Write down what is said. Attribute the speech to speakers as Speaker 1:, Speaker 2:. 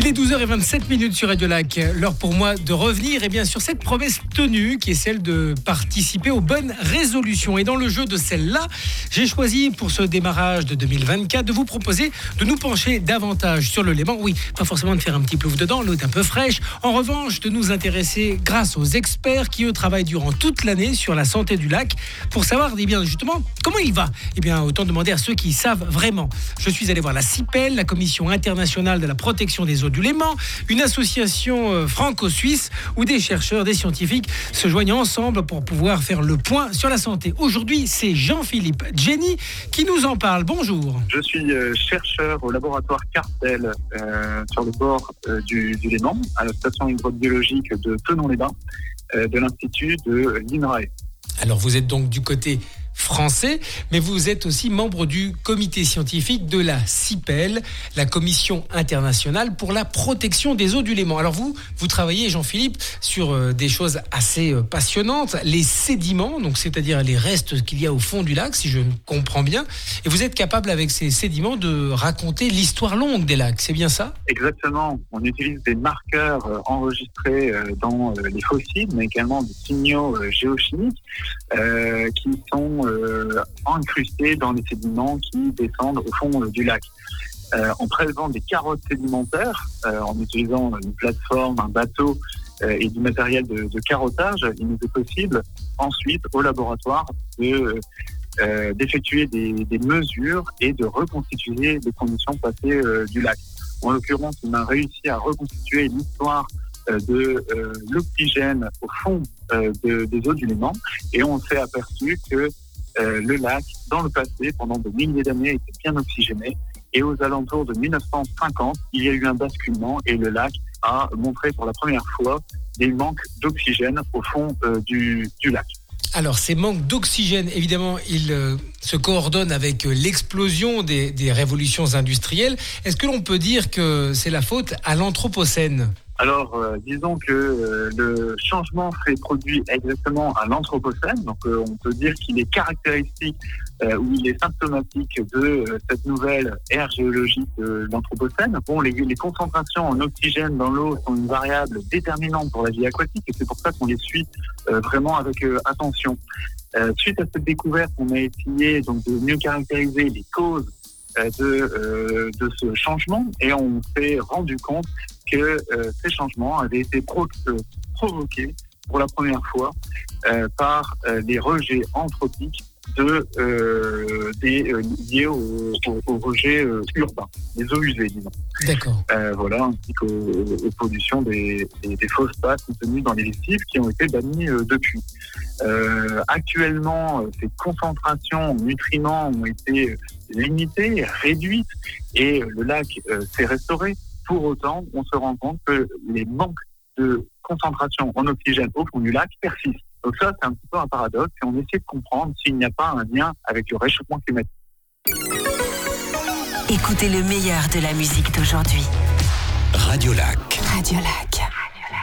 Speaker 1: Il est 12h27 sur Radio Lac. L'heure pour moi de revenir sur cette promesse tenue qui est celle de participer aux bonnes résolutions. Et dans le jeu de celle-là, j'ai choisi pour ce démarrage de 2024 de vous proposer de nous pencher davantage sur le Léman. Oui, pas forcément de faire un petit plouf dedans, l'eau est un peu fraîche. En revanche, de nous intéresser grâce aux experts qui eux travaillent durant toute l'année sur la santé du lac pour savoir justement comment il va. Autant demander à ceux qui savent vraiment. Je suis allé voir la CIPEL, la Commission internationale de la protection des eaux du Léman, une association franco-suisse où des chercheurs, des scientifiques se joignent ensemble pour pouvoir faire le point sur la santé. Aujourd'hui, c'est Jean-Philippe Jenny qui nous en parle. Bonjour.
Speaker 2: Je suis chercheur au laboratoire Cartel sur le bord du Léman, à la station hydrobiologique de Thonon-les-Bains, de l'Institut de l'INRAE.
Speaker 1: Alors vous êtes donc du côté français, mais vous êtes aussi membre du comité scientifique de la CIPEL, la Commission internationale pour la protection des eaux du Léman. Alors vous travaillez, Jean-Philippe, sur des choses assez passionnantes, les sédiments, donc c'est-à-dire les restes qu'il y a au fond du lac, si je comprends bien, et vous êtes capable avec ces sédiments de raconter l'histoire longue des lacs, c'est bien ça ?
Speaker 2: Exactement, on utilise des marqueurs enregistrés dans les fossiles, mais également des signaux géochimiques qui sont incrustés dans les sédiments qui descendent au fond du lac. En prélevant des carottes sédimentaires, en utilisant une plateforme, un bateau et du matériel de carottage, il nous est possible ensuite au laboratoire d'effectuer des mesures et de reconstituer les conditions passées du lac. En l'occurrence, on a réussi à reconstituer l'histoire de l'oxygène au fond des eaux du Léman, et on s'est aperçu que le lac, dans le passé, pendant de milliers d'années, était bien oxygéné, et aux alentours de 1950, il y a eu un basculement et le lac a montré pour la première fois des manques d'oxygène au fond du lac.
Speaker 1: Alors, ces manques d'oxygène, évidemment, ils se coordonnent avec l'explosion des révolutions industrielles. Est-ce que l'on peut dire que c'est la faute à l'Anthropocène ?
Speaker 2: Alors, disons que le changement s'est produit exactement à l'Anthropocène. Donc, on peut dire qu'il est caractéristique ou il est symptomatique de cette nouvelle ère géologique de l'Anthropocène. Bon, les concentrations en oxygène dans l'eau sont une variable déterminante pour la vie aquatique, et c'est pour ça qu'on les suit vraiment avec attention. Suite à cette découverte, on a essayé donc de mieux caractériser les causes de ce changement, et on s'est rendu compte que ces changements avaient été provoqués pour la première fois par les rejets anthropiques liés aux rejets urbains, les eaux usées, disons.
Speaker 1: D'accord.
Speaker 2: Ainsi qu'aux pollutions des phosphates contenus dans les lessives qui ont été bannis depuis. Actuellement, ces concentrations en nutriments ont été limitées, réduites, et le lac s'est restauré. Pour autant, on se rend compte que les manques de concentration en oxygène au fond du lac persistent. Donc ça, c'est un petit peu un paradoxe, et on essaie de comprendre s'il n'y a pas un lien avec le réchauffement climatique.
Speaker 3: Écoutez le meilleur de la musique d'aujourd'hui.
Speaker 4: Radio Lac.
Speaker 3: Radio Lac.